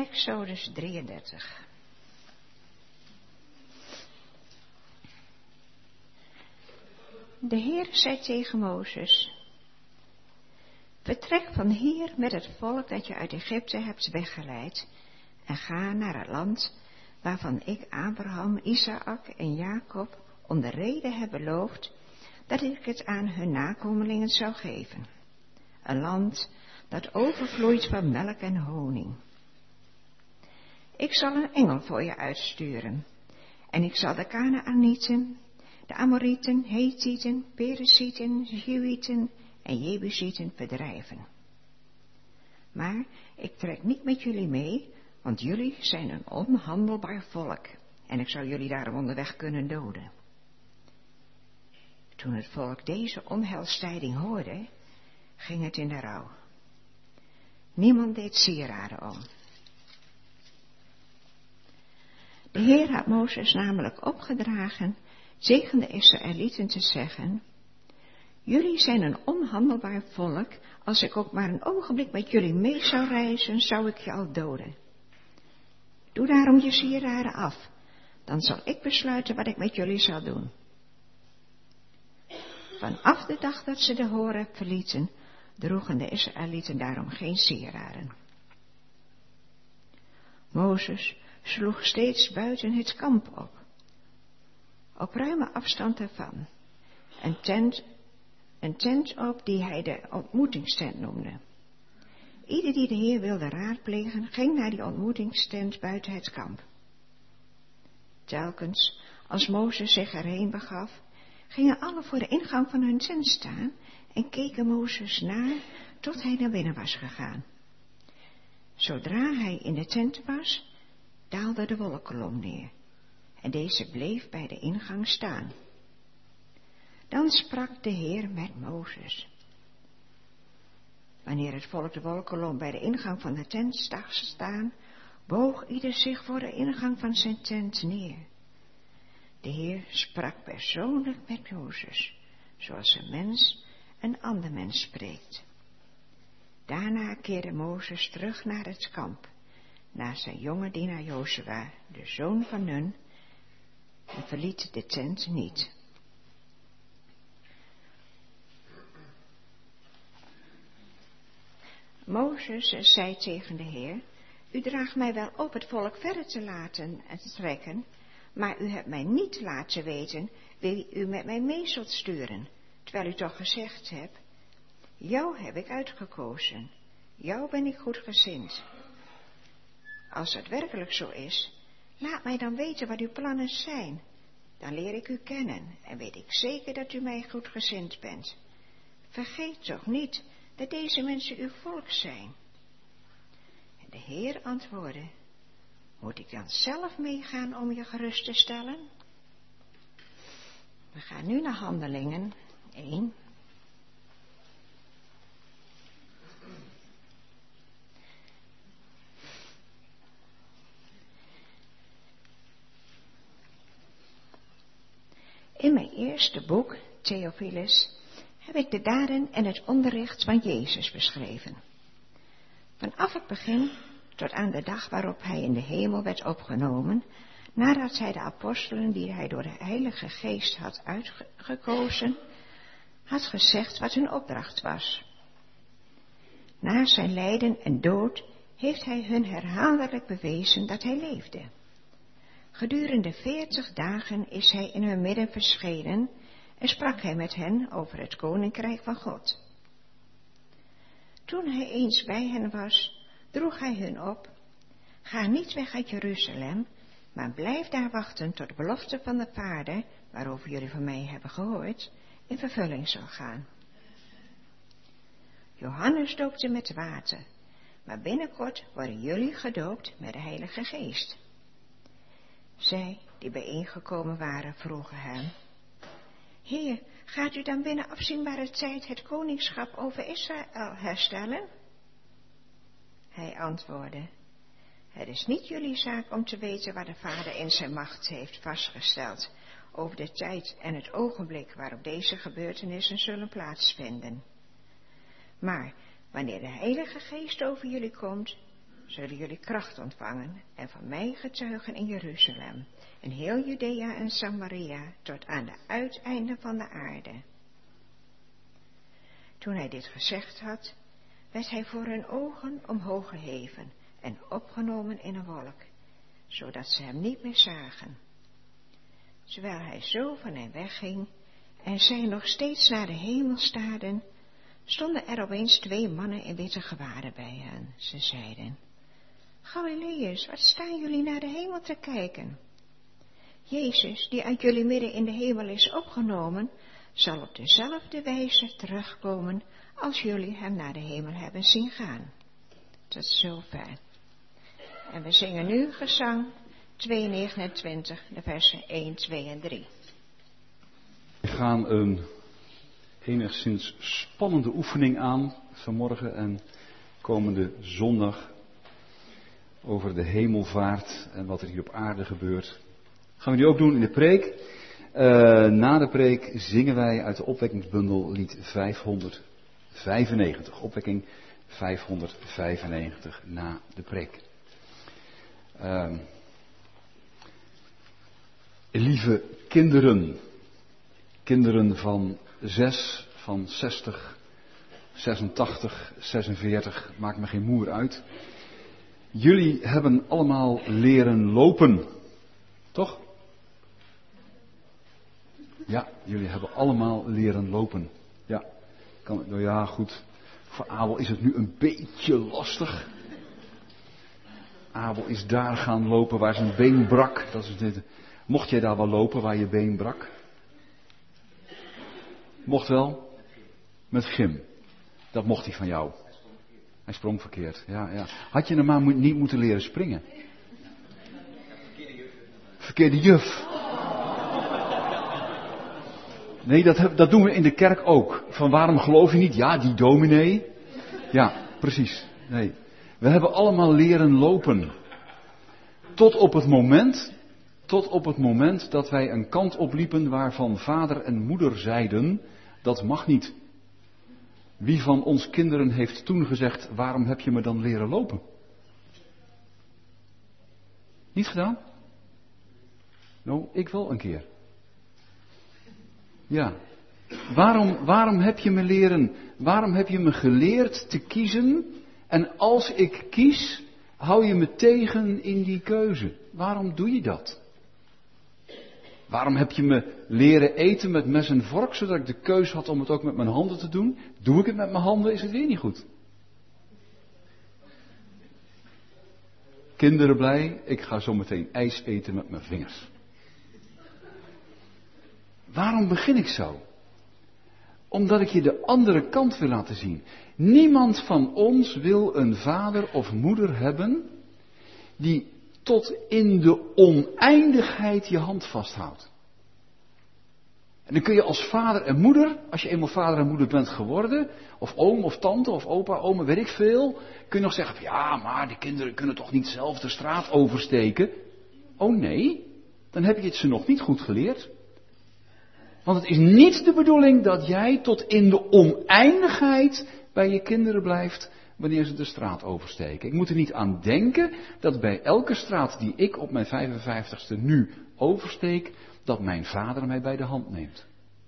Exodus 33. De Heer zei tegen Mozes: vertrek van hier met het volk dat je uit Egypte hebt weggeleid en ga naar het land waarvan ik Abraham, Isaak en Jacob om de reden heb beloofd dat ik het aan hun nakomelingen zou geven. Een land dat overvloeit van melk en honing. Ik zal een engel voor je uitsturen en ik zal de Kanaanieten, de Amorieten, Hethieten, Perizzieten, Hiwieten en Jebusieten verdrijven. Maar ik trek niet met jullie mee, want jullie zijn een onhandelbaar volk en ik zou jullie daarom onderweg kunnen doden. Toen het volk deze onheilstijding hoorde, ging het in de rouw. Niemand deed sieraden om. De Heer had Mozes namelijk opgedragen tegen de Israëlieten te zeggen: jullie zijn een onhandelbaar volk, als ik ook maar een ogenblik met jullie mee zou reizen, zou ik je al doden. Doe daarom je sieraden af, dan zal ik besluiten wat ik met jullie zal doen. Vanaf de dag dat ze de Horeb verlieten, droegen de Israëlieten daarom geen sieraden. Mozes sloeg steeds buiten het kamp op ruime afstand ervan, een tent op die hij de ontmoetingstent noemde. Ieder die de Heer wilde raadplegen, ging naar die ontmoetingstent buiten het kamp. Telkens, als Mozes zich erheen begaf, gingen alle voor de ingang van hun tent staan en keken Mozes na tot hij naar binnen was gegaan. Zodra hij in de tent was, daalde de wolkenkolom neer en deze bleef bij de ingang staan. Dan sprak de Heer met Mozes. Wanneer het volk de wolkenkolom bij de ingang van de tent zag staan, boog ieder zich voor de ingang van zijn tent neer. De Heer sprak persoonlijk met Mozes, zoals een mens een ander mens spreekt. Daarna keerde Mozes terug naar het kamp, naar zijn jonge dienaar Jozua, de zoon van Nun, en verliet de tent niet. Mozes zei tegen de Heer: u draagt mij wel op het volk verder te laten en te trekken, maar u hebt mij niet laten weten wie u met mij mee zult sturen, terwijl u toch gezegd hebt: jou heb ik uitgekozen, jou ben ik goedgezind. Als het werkelijk zo is, laat mij dan weten wat uw plannen zijn. Dan leer ik u kennen en weet ik zeker dat u mij goedgezind bent. Vergeet toch niet dat deze mensen uw volk zijn. En de Heer antwoordde: moet ik dan zelf meegaan om je gerust te stellen? We gaan nu naar Handelingen 1. In mijn eerste boek, Theophilus, heb ik de daden en het onderricht van Jezus beschreven. Vanaf het begin tot aan de dag waarop hij in de hemel werd opgenomen, nadat hij de apostelen die hij door de Heilige Geest had uitgekozen, had gezegd wat hun opdracht was. Na zijn lijden en dood heeft hij hun herhaaldelijk bewezen dat hij leefde. Gedurende 40 dagen is hij in hun midden verschenen en sprak hij met hen over het koninkrijk van God. Toen hij eens bij hen was, droeg hij hun op: ga niet weg uit Jeruzalem, maar blijf daar wachten tot de belofte van de Vader, waarover jullie van mij hebben gehoord, in vervulling zal gaan. Johannes doopte met water, maar binnenkort worden jullie gedoopt met de Heilige Geest. Zij die bijeengekomen waren vroegen hem: Heer, gaat u dan binnen afzienbare tijd het koningschap over Israël herstellen? Hij antwoordde: het is niet jullie zaak om te weten wat de Vader in zijn macht heeft vastgesteld over de tijd en het ogenblik waarop deze gebeurtenissen zullen plaatsvinden. Maar wanneer de Heilige Geest over jullie komt, zullen jullie kracht ontvangen en van mij getuigen in Jeruzalem, in heel Judea en Samaria, tot aan de uiteinden van de aarde. Toen hij dit gezegd had, werd hij voor hun ogen omhoog geheven en opgenomen in een wolk, zodat ze hem niet meer zagen. Terwijl hij zo van hen wegging en zij nog steeds naar de hemel staarden, stonden er opeens 2 mannen in witte gewaden bij hen. Ze zeiden: Galileërs, wat staan jullie naar de hemel te kijken? Jezus, die uit jullie midden in de hemel is opgenomen, zal op dezelfde wijze terugkomen als jullie hem naar de hemel hebben zien gaan. Tot zover. En we zingen nu gezang 229, de versen 1, 2 en 3. We gaan een enigszins spannende oefening aan vanmorgen en komende zondag over de hemelvaart en wat er hier op aarde gebeurt. Gaan we die ook doen in de preek. Na de preek zingen wij uit de opwekkingsbundel lied 595. Opwekking 595 na de preek. Lieve kinderen. Kinderen van 6, van 60, 86, 46, maakt me geen moer uit. Jullie hebben allemaal leren lopen, toch? Ja, jullie hebben allemaal leren lopen. Ja, nou ja, goed. Voor Abel is het nu een beetje lastig. Abel is daar gaan lopen waar zijn been brak. Dat is dit. Mocht jij daar wel lopen waar je been brak? Mocht wel? Met gym. Dat mocht hij van jou. Hij sprong verkeerd. Ja. Had je hem maar niet moeten leren springen? Verkeerde juf. Nee, dat doen we in de kerk ook. Van waarom geloof je niet? Ja, die dominee. Ja, precies. Nee. We hebben allemaal leren lopen. Tot op het moment dat wij een kant opliepen waarvan vader en moeder zeiden: dat mag niet. Wie van ons kinderen heeft toen gezegd: waarom heb je me dan leren lopen? Niet gedaan? Nou, ik wel een keer. Ja. Waarom heb je me geleerd te kiezen? En als ik kies, hou je me tegen in die keuze. Waarom doe je dat? Waarom heb je me leren eten met mes en vork, zodat ik de keus had om het ook met mijn handen te doen? Doe ik het met mijn handen, is het weer niet goed. Kinderen blij, ik ga zo meteen ijs eten met mijn vingers. Waarom begin ik zo? Omdat ik je de andere kant wil laten zien. Niemand van ons wil een vader of moeder hebben die tot in de oneindigheid je hand vasthoudt. En dan kun je als vader en moeder, als je eenmaal vader en moeder bent geworden, of oom of tante of opa, oma, weet ik veel, kun je nog zeggen: ja, maar de kinderen kunnen toch niet zelf de straat oversteken? Oh nee, dan heb je het ze nog niet goed geleerd. Want het is niet de bedoeling dat jij tot in de oneindigheid bij je kinderen blijft wanneer ze de straat oversteken. Ik moet er niet aan denken dat bij elke straat die ik op mijn 55ste nu oversteek, dat mijn vader mij bij de hand neemt.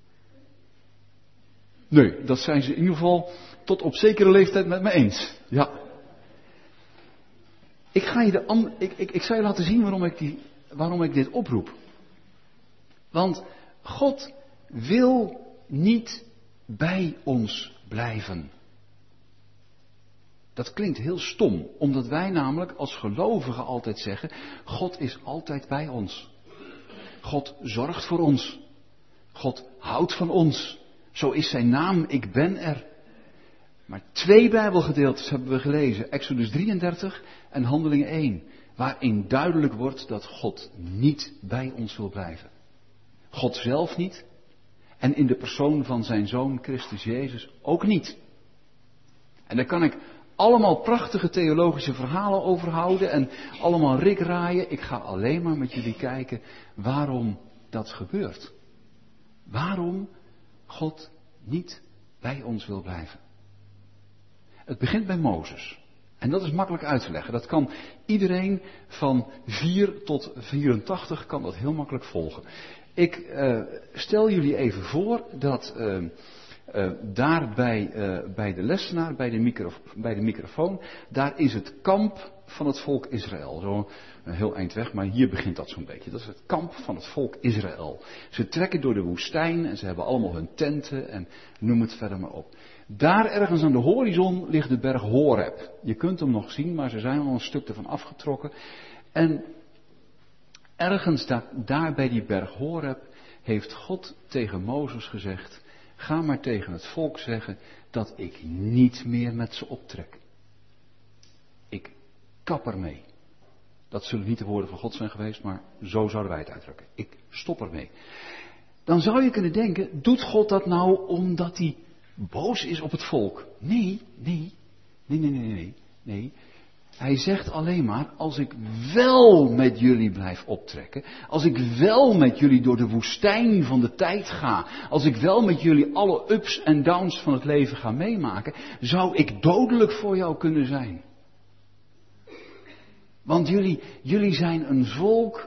Nee, dat zijn ze in ieder geval tot op zekere leeftijd met me eens. Ja. Ik zal je laten zien waarom ik dit oproep. Want God wil niet bij ons blijven. Dat klinkt heel stom, omdat wij namelijk als gelovigen altijd zeggen: God is altijd bij ons. God zorgt voor ons. God houdt van ons. Zo is zijn naam, ik ben er. Maar 2 Bijbelgedeeltes hebben we gelezen, Exodus 33 en Handelingen 1, waarin duidelijk wordt dat God niet bij ons wil blijven. God zelf niet en in de persoon van zijn Zoon Christus Jezus ook niet. En daar kan ik allemaal prachtige theologische verhalen over houden en allemaal rikraaien. Ik ga alleen maar met jullie kijken waarom dat gebeurt. Waarom God niet bij ons wil blijven. Het begint bij Mozes. En dat is makkelijk uit te leggen. Dat kan iedereen van 4 tot 84 kan dat heel makkelijk volgen. Ik stel jullie even voor dat daar bij de lessenaar, bij de microfoon, daar is het kamp van het volk Israël. Zo een heel eind weg, maar hier begint dat zo'n beetje. Dat is het kamp van het volk Israël. Ze trekken door de woestijn en ze hebben allemaal hun tenten en noem het verder maar op. Daar ergens aan de horizon ligt de berg Horeb. Je kunt hem nog zien, maar ze zijn al een stuk ervan afgetrokken. En ergens daar bij die berg Horeb heeft God tegen Mozes gezegd: ga maar tegen het volk zeggen dat ik niet meer met ze optrek. Ik kap ermee. Dat zullen niet de woorden van God zijn geweest, maar zo zouden wij het uitdrukken. Ik stop ermee. Dan zou je kunnen denken, doet God dat nou omdat hij boos is op het volk? Nee. Hij zegt alleen maar, als ik wel met jullie blijf optrekken, als ik wel met jullie door de woestijn van de tijd ga, als ik wel met jullie alle ups en downs van het leven ga meemaken, zou ik dodelijk voor jou kunnen zijn. Want jullie zijn een volk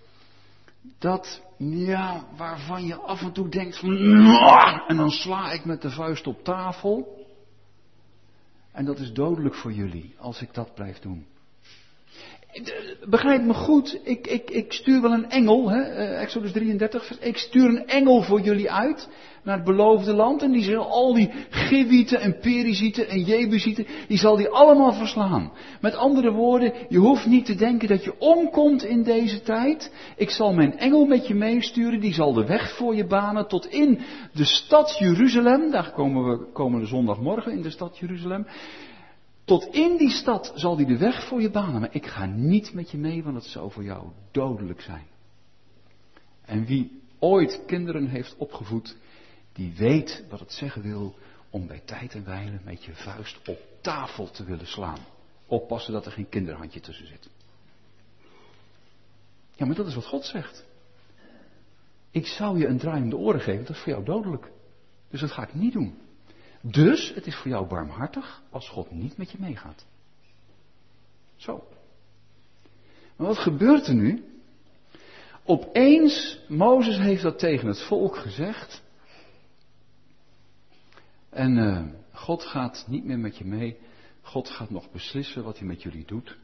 waarvan je af en toe denkt van, en dan sla ik met de vuist op tafel. En dat is dodelijk voor jullie, als ik dat blijf doen. Begrijp me goed, ik stuur wel een engel, Exodus 33, ik stuur een engel voor jullie uit naar het beloofde land. En die zal al die Givieten en Perizieten en Jebusieten, die zal die allemaal verslaan. Met andere woorden, je hoeft niet te denken dat je omkomt in deze tijd. Ik zal mijn engel met je meesturen, die zal de weg voor je banen tot in de stad Jeruzalem. Daar komen we komende zondagmorgen in de stad Jeruzalem. Tot in die stad zal hij de weg voor je banen, maar ik ga niet met je mee, want het zou voor jou dodelijk zijn. En wie ooit kinderen heeft opgevoed, die weet wat het zeggen wil om bij tijd en wijle met je vuist op tafel te willen slaan. Oppassen dat er geen kinderhandje tussen zit. Ja, maar dat is wat God zegt. Ik zou je een draai om de oren geven, dat is voor jou dodelijk. Dus dat ga ik niet doen. Dus het is voor jou barmhartig als God niet met je meegaat. Zo. Maar wat gebeurt er nu? Opeens, Mozes heeft dat tegen het volk gezegd. En God gaat niet meer met je mee. God gaat nog beslissen wat hij met jullie doet.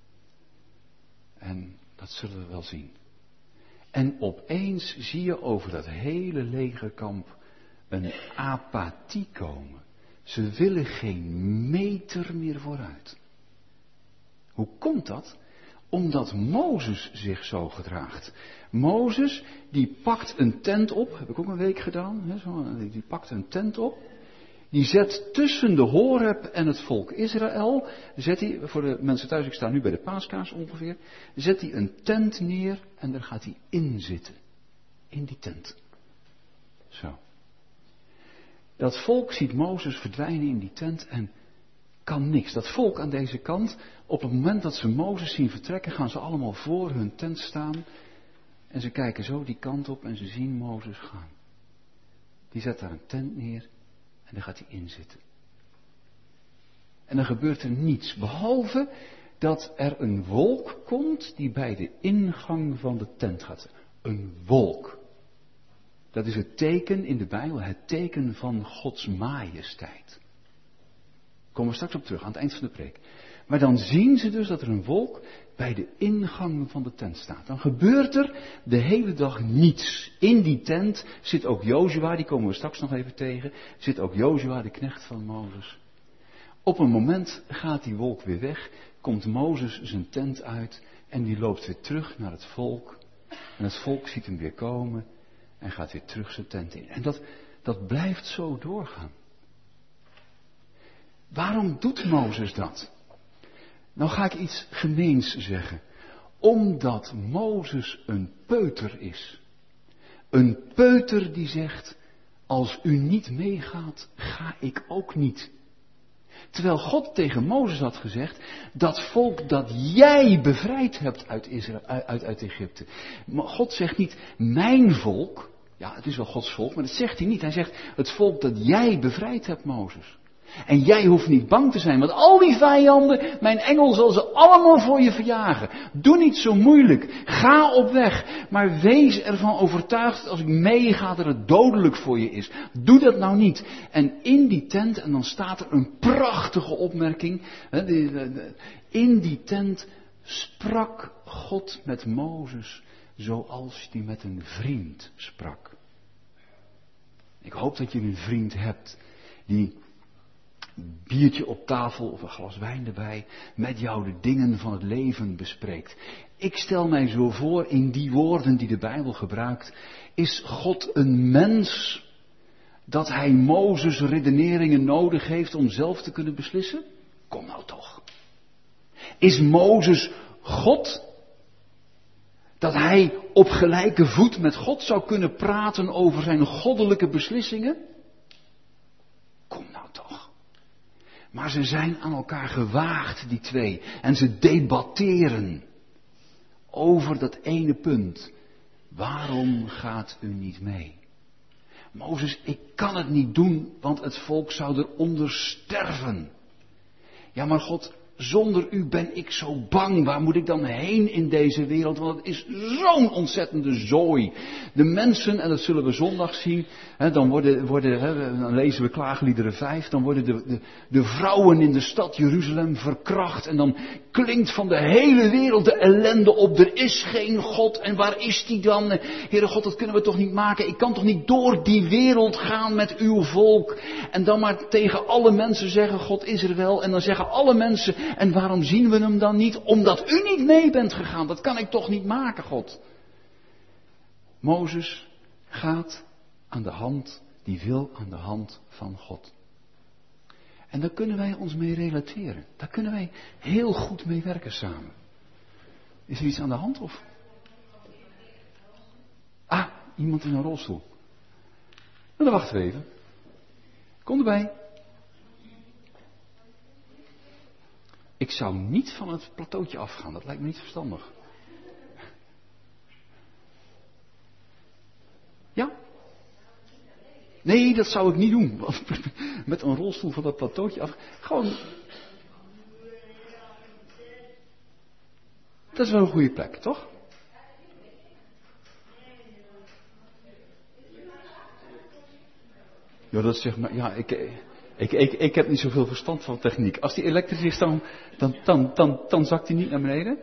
En dat zullen we wel zien. En opeens zie je over dat hele legerkamp een apathie komen. Ze willen geen meter meer vooruit. Hoe komt dat? Omdat Mozes zich zo gedraagt. Mozes, die pakt een tent op, heb ik ook een week gedaan, die pakt een tent op. Die zet tussen de Horeb en het volk Israël, zet hij, voor de mensen thuis, ik sta nu bij de paaskaars ongeveer, zet hij een tent neer en daar gaat hij in zitten. In die tent. Zo. Dat volk ziet Mozes verdwijnen in die tent en kan niks. Dat volk aan deze kant, op het moment dat ze Mozes zien vertrekken, gaan ze allemaal voor hun tent staan. En ze kijken zo die kant op en ze zien Mozes gaan. Die zet daar een tent neer en daar gaat hij in zitten. En dan gebeurt er niets, behalve dat er een wolk komt die bij de ingang van de tent gaat. Een wolk. Dat is het teken in de Bijbel, het teken van Gods majesteit. Daar komen we straks op terug, aan het eind van de preek. Maar dan zien ze dus dat er een wolk bij de ingang van de tent staat. Dan gebeurt er de hele dag niets. In die tent zit ook Jozua, die komen we straks nog even tegen. Zit ook Jozua, de knecht van Mozes. Op een moment gaat die wolk weer weg, komt Mozes zijn tent uit en die loopt weer terug naar het volk. En het volk ziet hem weer komen en gaat weer terug zijn tent in. En dat blijft zo doorgaan. Waarom doet Mozes dat? Nou ga ik iets gemeens zeggen. Omdat Mozes een peuter is. Een peuter die zegt, als u niet meegaat, ga ik ook niet. Terwijl God tegen Mozes had gezegd, dat volk dat jij bevrijd hebt uit Egypte. Maar God zegt niet, mijn volk, ja het is wel Gods volk, maar dat zegt hij niet. Hij zegt, het volk dat jij bevrijd hebt, Mozes. En jij hoeft niet bang te zijn, want al die vijanden, mijn engel zal ze allemaal voor je verjagen. Doe niet zo moeilijk. Ga op weg. Maar wees ervan overtuigd dat als ik meega dat het dodelijk voor je is. Doe dat nou niet. En in die tent, en dan staat er een prachtige opmerking. In die tent sprak God met Mozes zoals hij met een vriend sprak. Ik hoop dat je een vriend hebt die een biertje op tafel of een glas wijn erbij met jou de dingen van het leven bespreekt. Ik stel mij zo voor, in die woorden die de Bijbel gebruikt, is God een mens dat hij Mozes redeneringen nodig heeft om zelf te kunnen beslissen? Kom nou toch. Is Mozes God? Dat hij op gelijke voet met God zou kunnen praten over zijn goddelijke beslissingen? Kom nou toch. Maar ze zijn aan elkaar gewaagd, die twee. En ze debatteren over dat ene punt. Waarom gaat u niet mee? Mozes, ik kan het niet doen, want het volk zou eronder sterven. Ja, maar God, zonder u ben ik zo bang. Waar moet ik dan heen in deze wereld? Want het is zo'n ontzettende zooi. De mensen, en dat zullen we zondag zien, dan lezen we Klaagliederen 5, dan worden de vrouwen in de stad Jeruzalem verkracht. En dan klinkt van de hele wereld de ellende op. Er is geen God. En waar is die dan? Heere God, dat kunnen we toch niet maken? Ik kan toch niet door die wereld gaan met uw volk? En dan maar tegen alle mensen zeggen, God is er wel. En dan zeggen alle mensen, en waarom zien we hem dan niet? Omdat u niet mee bent gegaan. Dat kan ik toch niet maken, God. Mozes gaat aan de hand, die wil aan de hand van God. En daar kunnen wij ons mee relateren. Daar kunnen wij heel goed mee werken samen. Is er iets aan de hand of? Ah, iemand in een rolstoel. Nou, dan wachten we even. Kom erbij. Ik zou niet van het plateautje afgaan, dat lijkt me niet verstandig. Ja? Nee, dat zou ik niet doen. Met een rolstoel van dat plateautje af. Gewoon. Dat is wel een goede plek, toch? Ja, dat zegt maar. Ja, ik heb niet zoveel verstand van techniek. Als die elektrisch is, dan zakt hij niet naar beneden.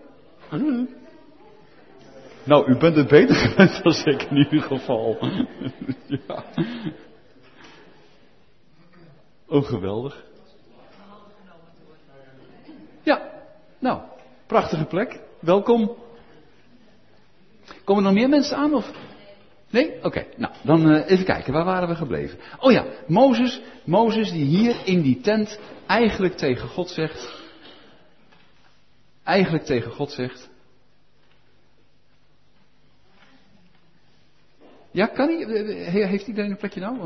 Nou, u bent het beter gewend dan ik in ieder geval. Ja. Oh, geweldig. Ja, nou, prachtige plek. Welkom. Komen er nog meer mensen aan, of? Nee? Oké, nou, dan even kijken, waar waren we gebleven? Oh ja, Mozes die hier in die tent eigenlijk tegen God zegt. Ja, kan hij? Heeft iedereen een plekje nou?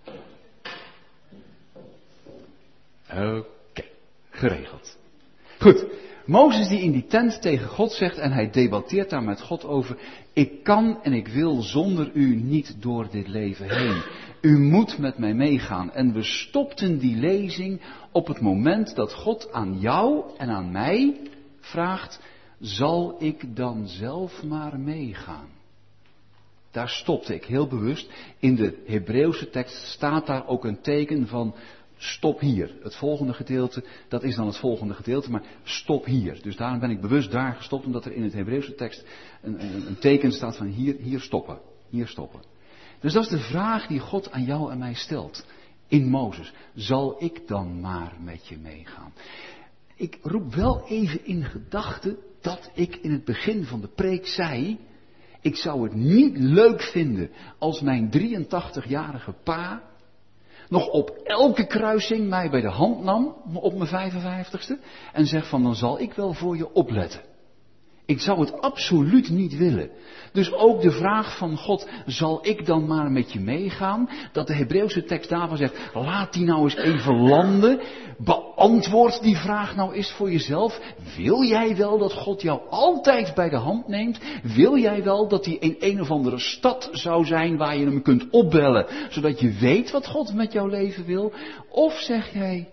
Oké, geregeld. Goed. Mozes die in die tent tegen God zegt en hij debatteert daar met God over. Ik kan en ik wil zonder u niet door dit leven heen. U moet met mij meegaan. En we stopten die lezing op het moment dat God aan jou en aan mij vraagt. Zal ik dan zelf maar meegaan? Daar stopte ik heel bewust. In de Hebreeuwse tekst staat daar ook een teken van stop hier. Het volgende gedeelte, dat is dan het volgende gedeelte, maar stop hier. Dus daarom ben ik bewust daar gestopt, omdat er in het Hebreeuwse tekst een teken staat van hier stoppen. Hier stoppen. Dus dat is de vraag die God aan jou en mij stelt. In Mozes. Zal ik dan maar met je meegaan? Ik roep wel even in gedachten dat ik in het begin van de preek zei. Ik zou het niet leuk vinden als mijn 83-jarige pa nog op elke kruising mij bij de hand nam op mijn 55ste en zegt van dan zal ik wel voor je opletten. Ik zou het absoluut niet willen. Dus ook de vraag van God, zal ik dan maar met je meegaan? Dat de Hebreeuwse tekst daarvan zegt, laat die nou eens even landen. Beantwoord die vraag nou eens voor jezelf. Wil jij wel dat God jou altijd bij de hand neemt? Wil jij wel dat hij in een of andere stad zou zijn waar je hem kunt opbellen, zodat je weet wat God met jouw leven wil? Of zeg jij,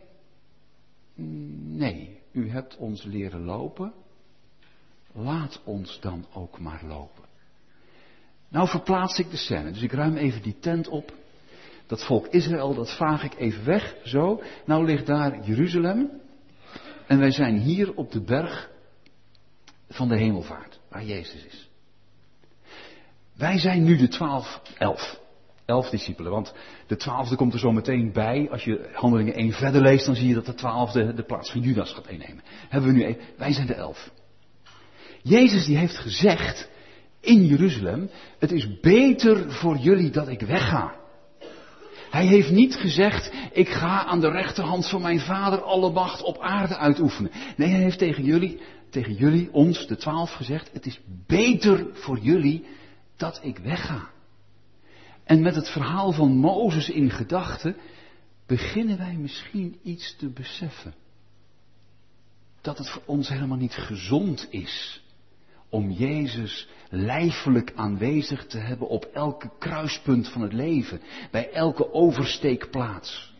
nee, u hebt ons leren lopen. Laat ons dan ook maar lopen. Nou verplaats ik de scène, dus ik ruim even die tent op. Dat volk Israël, dat vaag ik even weg, zo. Nou ligt daar Jeruzalem. En wij zijn hier op de berg van de hemelvaart, waar Jezus is. Wij zijn nu de 11 discipelen, want de 12e komt er zo meteen bij. Als je Handelingen 1 verder leest, dan zie je dat de 12e de plaats van Judas gaat innemen. Hebben we nu even, wij zijn de 11. Jezus die heeft gezegd in Jeruzalem, het is beter voor jullie dat ik wegga. Hij heeft niet gezegd, ik ga aan de rechterhand van mijn Vader alle macht op aarde uitoefenen. Nee, hij heeft tegen jullie, ons, de 12, gezegd, het is beter voor jullie dat ik wegga. En met het verhaal van Mozes in gedachten, beginnen wij misschien iets te beseffen. Dat het voor ons helemaal niet gezond is om Jezus lijfelijk aanwezig te hebben op elke kruispunt van het leven, bij elke oversteekplaats.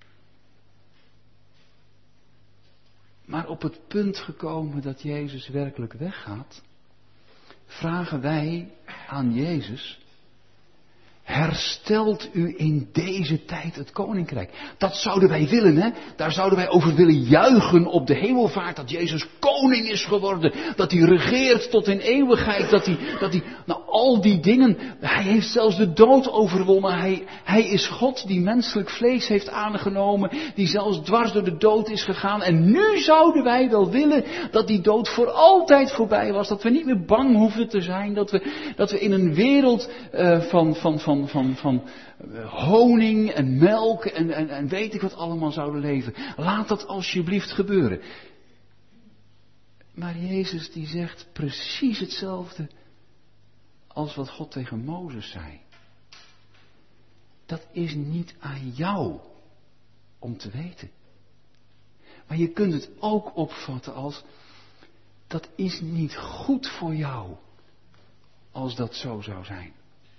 Maar op het punt gekomen dat Jezus werkelijk weggaat, vragen wij aan Jezus, herstelt u in deze tijd het koninkrijk. Dat zouden wij willen, hè? Daar zouden wij over willen juichen op de hemelvaart. Dat Jezus koning is geworden. Dat hij regeert tot in eeuwigheid. Dat hij, nou al die dingen. Hij heeft zelfs de dood overwonnen. Hij is God die menselijk vlees heeft aangenomen. Die zelfs dwars door de dood is gegaan. En nu zouden wij wel willen dat die dood voor altijd voorbij was. Dat we niet meer bang hoefden te zijn. Dat we in een wereld van honing en melk en weet ik wat allemaal zouden leven. Laat dat alsjeblieft gebeuren. Maar Jezus die zegt precies hetzelfde als wat God tegen Mozes zei. Dat is niet aan jou om te weten. Maar je kunt het ook opvatten als, dat is niet goed voor jou als dat zo zou zijn.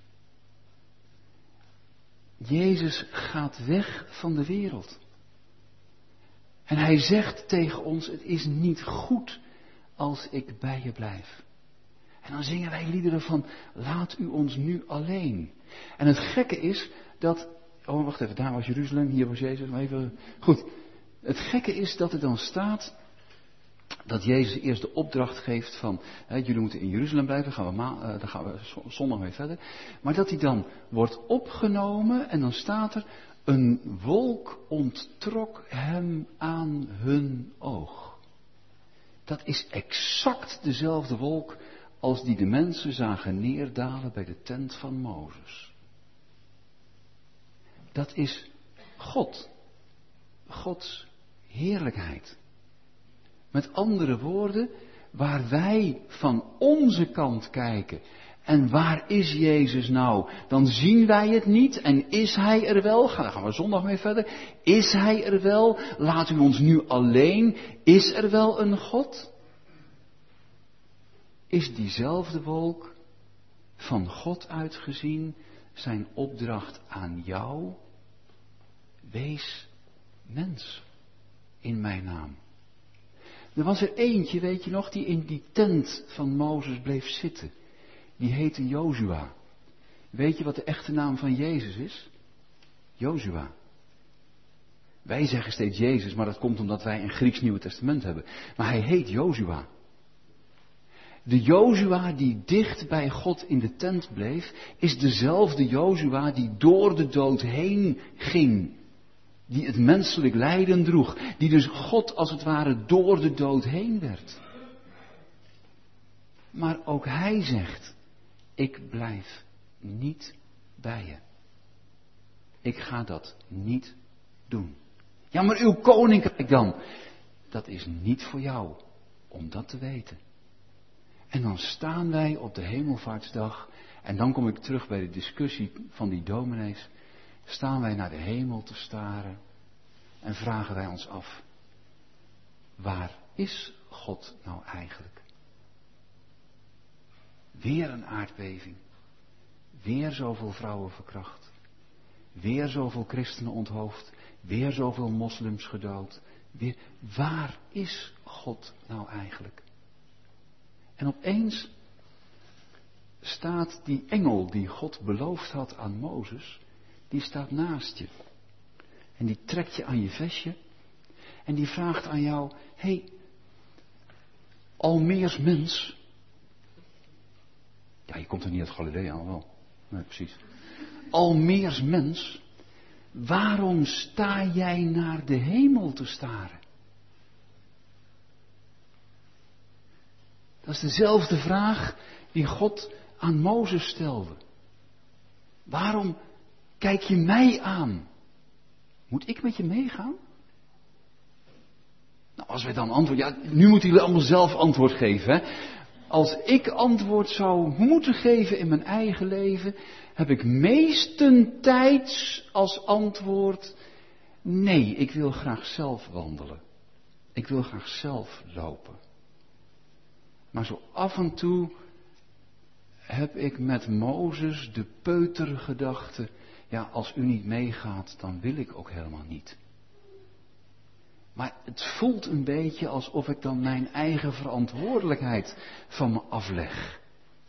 Jezus gaat weg van de wereld. En hij zegt tegen ons, het is niet goed als ik bij je blijf. En dan zingen wij liederen van, laat u ons nu alleen. En het gekke is dat, oh wacht even, daar was Jeruzalem, hier was Jezus, maar even, goed. Het gekke is dat er dan staat, dat Jezus eerst de opdracht geeft van, jullie moeten in Jeruzalem blijven, daar gaan we zondag mee verder. Maar dat hij dan wordt opgenomen en dan staat er, een wolk onttrok hem aan hun oog. Dat is exact dezelfde wolk als die de mensen zagen neerdalen bij de tent van Mozes. Dat is God. Gods heerlijkheid. Met andere woorden, waar wij van onze kant kijken en waar is Jezus nou, dan zien wij het niet en is Hij er wel, daar gaan we zondag mee verder, is Hij er wel, laat u ons nu alleen, is er wel een God? Is diezelfde wolk van God uitgezien zijn opdracht aan jou? Wees mens in mijn naam. Er was er eentje, weet je nog, die in die tent van Mozes bleef zitten. Die heette Jozua. Weet je wat de echte naam van Jezus is? Jozua. Wij zeggen steeds Jezus, maar dat komt omdat wij een Grieks Nieuwe Testament hebben. Maar hij heet Jozua. De Jozua die dicht bij God in de tent bleef, is dezelfde Jozua die door de dood heen ging. Die het menselijk lijden droeg. Die dus God als het ware door de dood heen werd. Maar ook hij zegt, ik blijf niet bij je. Ik ga dat niet doen. Ja, maar uw koninkrijk dan. Dat is niet voor jou om dat te weten. En dan staan wij op de hemelvaartsdag, en dan kom ik terug bij de discussie van die dominees, staan wij naar de hemel te staren en vragen wij ons af, waar is God nou eigenlijk? Weer een aardbeving, weer zoveel vrouwen verkracht, weer zoveel christenen onthoofd, weer zoveel moslims gedood. Weer, waar is God nou eigenlijk? En opeens staat die engel die God beloofd had aan Mozes, die staat naast je. En die trekt je aan je vestje en die vraagt aan jou, hey, Almeers mens. Ja, je komt er niet uit Galilea aan wel. Nee, precies. Almeers mens, waarom sta jij naar de hemel te staren? Dat is dezelfde vraag die God aan Mozes stelde. Waarom kijk je mij aan? Moet ik met je meegaan? Nou, als wij dan antwoorden, ja, nu moeten jullie allemaal zelf antwoord geven, hè. Als ik antwoord zou moeten geven in mijn eigen leven, heb ik meestentijds als antwoord, nee, ik wil graag zelf wandelen. Ik wil graag zelf lopen. Maar zo af en toe heb ik met Mozes de peutergedachte, ja, als u niet meegaat, dan wil ik ook helemaal niet. Maar het voelt een beetje alsof ik dan mijn eigen verantwoordelijkheid van me afleg.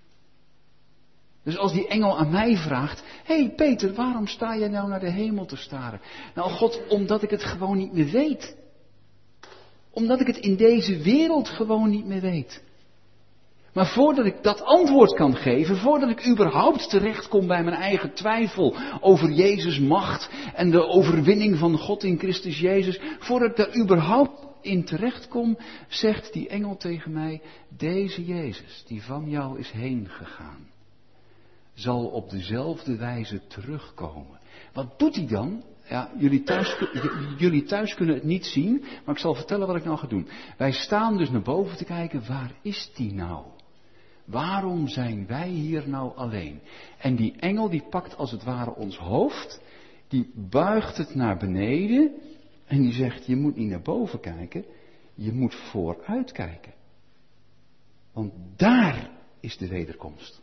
Dus als die engel aan mij vraagt, hé Peter, waarom sta jij nou naar de hemel te staren? Nou God, omdat ik het gewoon niet meer weet. Omdat ik het in deze wereld gewoon niet meer weet. Maar voordat ik dat antwoord kan geven, voordat ik überhaupt terechtkom bij mijn eigen twijfel over Jezus' macht en de overwinning van God in Christus Jezus, voordat ik daar überhaupt in terechtkom, zegt die engel tegen mij, deze Jezus die van jou is heen gegaan, zal op dezelfde wijze terugkomen. Wat doet hij dan? Ja, jullie thuis kunnen het niet zien, maar ik zal vertellen wat ik nou ga doen. Wij staan dus naar boven te kijken, waar is die nou? Waarom zijn wij hier nou alleen? En die engel die pakt als het ware ons hoofd, die buigt het naar beneden en die zegt, je moet niet naar boven kijken, je moet vooruit kijken. Want daar is de wederkomst.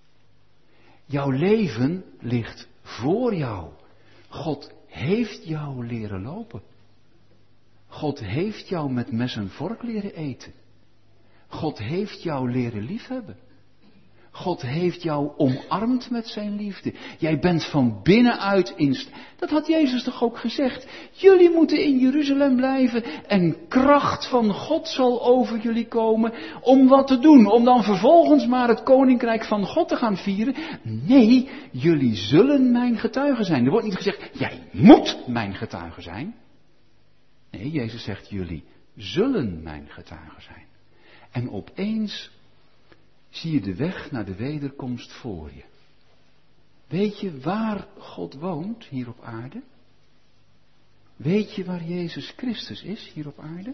Jouw leven ligt voor jou. God heeft jou leren lopen. God heeft jou met mes en vork leren eten. God heeft jou leren liefhebben. God heeft jou omarmd met zijn liefde. Jij bent van binnenuit dat had Jezus toch ook gezegd. Jullie moeten in Jeruzalem blijven en kracht van God zal over jullie komen. Om wat te doen? Om dan vervolgens maar het koninkrijk van God te gaan vieren? Nee, jullie zullen mijn getuigen zijn. Er wordt niet gezegd, jij moet mijn getuige zijn. Nee, Jezus zegt, jullie zullen mijn getuigen zijn. En opeens zie je de weg naar de wederkomst voor je. Weet je waar God woont hier op aarde? Weet je waar Jezus Christus is hier op aarde?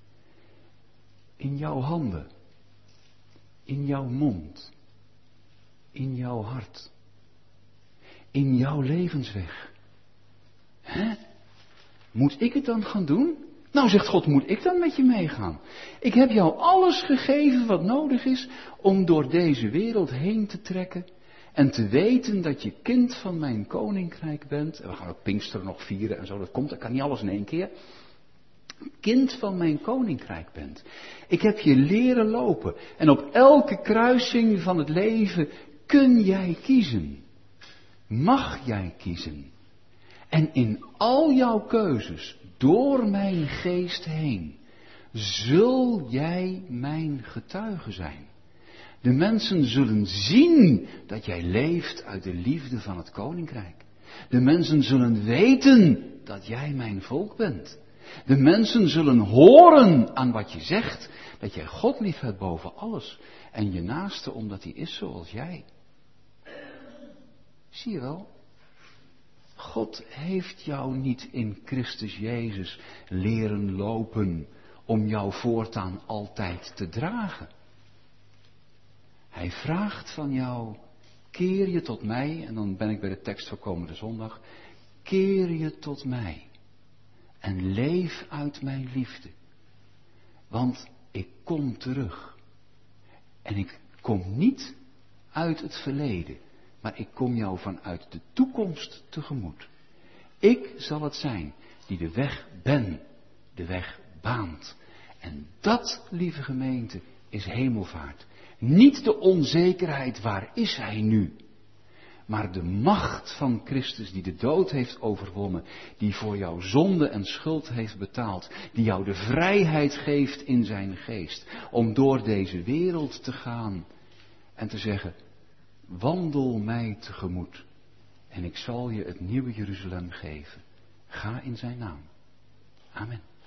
In jouw handen, in jouw mond, in jouw hart, in jouw levensweg. Hè? Moet ik het dan gaan doen? Nou, zegt God, moet ik dan met je meegaan? Ik heb jou alles gegeven wat nodig is om door deze wereld heen te trekken en te weten dat je kind van mijn koninkrijk bent. En we gaan ook Pinksteren nog vieren en zo, dat kan niet alles in één keer. Kind van mijn koninkrijk bent. Ik heb je leren lopen en op elke kruising van het leven kun jij kiezen. Mag jij kiezen. En in al jouw keuzes, door mijn geest heen, zul jij mijn getuige zijn. De mensen zullen zien dat jij leeft uit de liefde van het koninkrijk. De mensen zullen weten dat jij mijn volk bent. De mensen zullen horen aan wat je zegt, dat jij God lief hebt boven alles en je naaste omdat hij is zoals jij. Zie je wel? God heeft jou niet in Christus Jezus leren lopen om jou voortaan altijd te dragen. Hij vraagt van jou, keer je tot mij, en dan ben ik bij de tekst voor komende zondag, keer je tot mij en leef uit mijn liefde. Want ik kom terug. En ik kom niet uit het verleden, maar ik kom jou vanuit de toekomst tegemoet. Ik zal het zijn die de weg ben, de weg baant. En dat, lieve gemeente, is hemelvaart. Niet de onzekerheid, waar is hij nu? Maar de macht van Christus die de dood heeft overwonnen, die voor jouw zonde en schuld heeft betaald, die jou de vrijheid geeft in zijn geest, om door deze wereld te gaan en te zeggen, wandel mij tegemoet en ik zal je het nieuwe Jeruzalem geven. Ga in zijn naam. Amen.